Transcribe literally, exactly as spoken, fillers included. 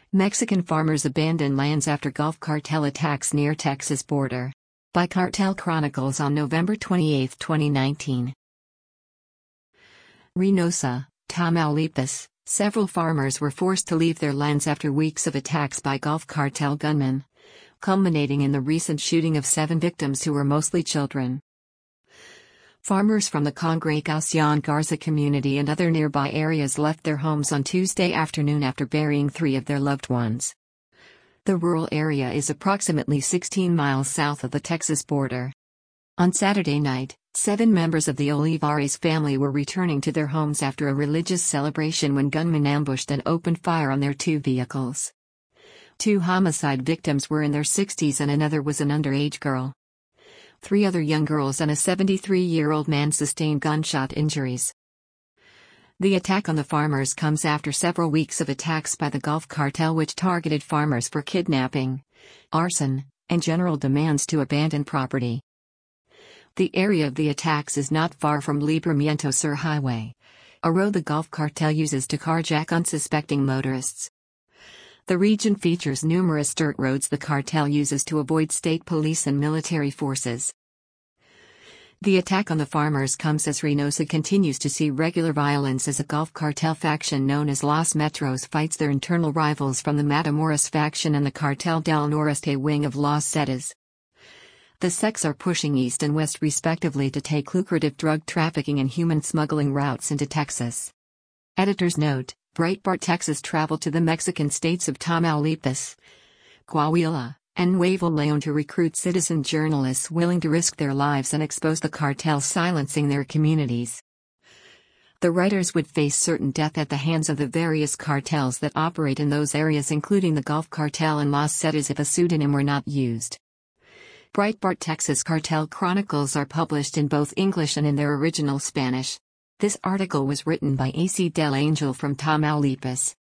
Mexican farmers abandon lands after Gulf Cartel attacks near Texas border. By Cartel Chronicles on November twenty-eighth, twenty nineteen. Reynosa, Tamaulipas. Several farmers were forced to leave their lands after weeks of attacks by Gulf Cartel gunmen, culminating in the recent shooting of seven victims who were mostly children. Farmers from the Congregación Garza community and other nearby areas left their homes on Tuesday afternoon after burying three of their loved ones. The rural area is approximately sixteen miles south of the Texas border. On Saturday night, seven members of the Olivares family were returning to their homes after a religious celebration when gunmen ambushed and opened fire on their two vehicles. Two homicide victims were in their sixties and another was an underage girl. Three other young girls and a seventy-three-year-old man sustained gunshot injuries. The attack on the farmers comes after several weeks of attacks by the Gulf Cartel which targeted farmers for kidnapping, arson, and general demands to abandon property. The area of the attacks is not far from Libramiento Sur Highway, a road the Gulf Cartel uses to carjack unsuspecting motorists. The region features numerous dirt roads the cartel uses to avoid state police and military forces. The attack on the farmers comes as Reynosa continues to see regular violence as a Gulf Cartel faction known as Los Metros fights their internal rivals from the Matamoros faction and the Cartel del Noreste wing of Los Zetas. The sects are pushing east and west respectively to take lucrative drug trafficking and human smuggling routes into Texas. Editor's note: Breitbart Texas traveled to the Mexican states of Tamaulipas, Coahuila, and Nuevo León to recruit citizen journalists willing to risk their lives and expose the cartels silencing their communities. The writers would face certain death at the hands of the various cartels that operate in those areas, including the Gulf Cartel and Los Zetas, if a pseudonym were not used. Breitbart Texas Cartel Chronicles are published in both English and in their original Spanish. This article was written by A C Del Angel from Tamaulipas.